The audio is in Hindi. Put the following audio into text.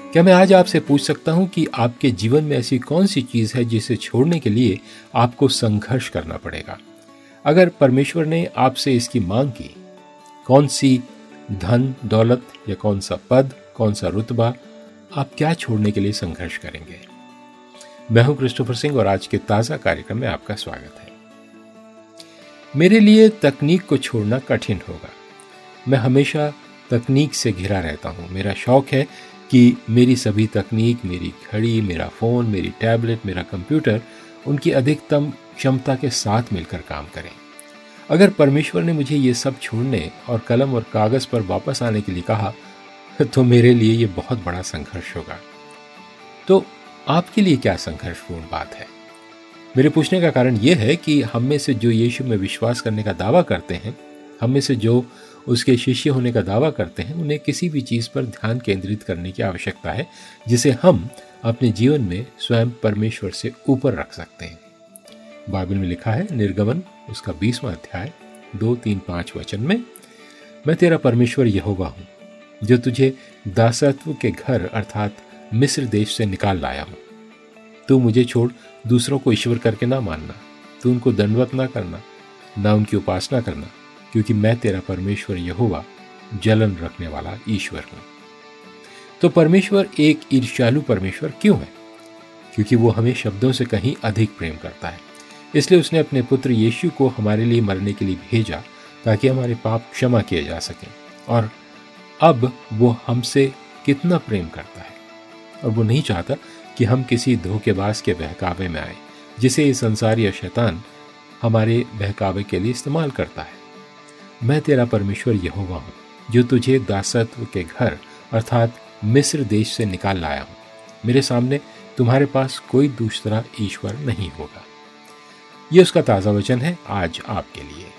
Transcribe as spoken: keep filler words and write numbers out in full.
क्या मैं आज आपसे पूछ सकता हूं कि आपके जीवन में ऐसी कौन सी चीज़ है जिसे छोड़ने के लिए आपको संघर्ष करना पड़ेगा? अगर परमेश्वर ने आपसे इसकी मांग की, कौन सी धन दौलत या कौन सा पद, कौन सा रुतबा, आप क्या छोड़ने के लिए संघर्ष करेंगे? मैं हूं क्रिस्टोफर सिंह और आज के ताज़ा कार्यक्रम में आपका स्वागत है। मेरे लिए तकनीक को छोड़ना कठिन होगा। मैं हमेशा तकनीक से घिरा रहता हूं। मेरा शौक है कि मेरी सभी तकनीक, मेरी घड़ी, मेरा फ़ोन, मेरी टैबलेट, मेरा कंप्यूटर उनकी अधिकतम क्षमता के साथ मिलकर काम करें। अगर परमेश्वर ने मुझे ये सब छोड़ने और कलम और कागज़ पर वापस आने के लिए कहा तो मेरे लिए ये बहुत बड़ा संघर्ष होगा। तो आपके लिए क्या संघर्षपूर्ण बात है? मेरे पूछने का कारण यह है कि हम में से जो यीशु में विश्वास करने का दावा करते हैं, हम में से जो उसके शिष्य होने का दावा करते हैं, उन्हें किसी भी चीज़ पर ध्यान केंद्रित करने की आवश्यकता है जिसे हम अपने जीवन में स्वयं परमेश्वर से ऊपर रख सकते हैं। बाइबल में लिखा है, निर्गमन उसका बीसवां अध्याय दो तीन पाँच वचन में, मैं तेरा परमेश्वर यहोवा हूँ जो तुझे दासत्व के घर अर्थात मिस्र देश से निकाल लाया हूँ। तू मुझे छोड़ दूसरों को ईश्वर करके ना मानना, तू उनको दंडवत ना करना, ना उनकी उपासना करना, क्योंकि मैं तेरा परमेश्वर यहोवा जलन रखने वाला ईश्वर हूँ। तो परमेश्वर एक ईर्ष्यालु परमेश्वर क्यों है? क्योंकि वो हमें शब्दों से कहीं अधिक प्रेम करता है। इसलिए उसने अपने पुत्र यीशु को हमारे लिए मरने के लिए भेजा ताकि हमारे पाप क्षमा किए जा सकें। और अब वो हमसे कितना प्रेम करता है, और वो नहीं चाहता कि हम किसी धोखेबाज के बहकावे में आए जिसे ये संसार या शैतान हमारे बहकावे के लिए इस्तेमाल करता है। मैं तेरा परमेश्वर यहोवा हूँ जो तुझे दासत्व के घर अर्थात मिस्र देश से निकाल लाया हूँ। मेरे सामने तुम्हारे पास कोई दूसरा ईश्वर नहीं होगा। ये उसका ताज़ा वचन है आज आपके लिए।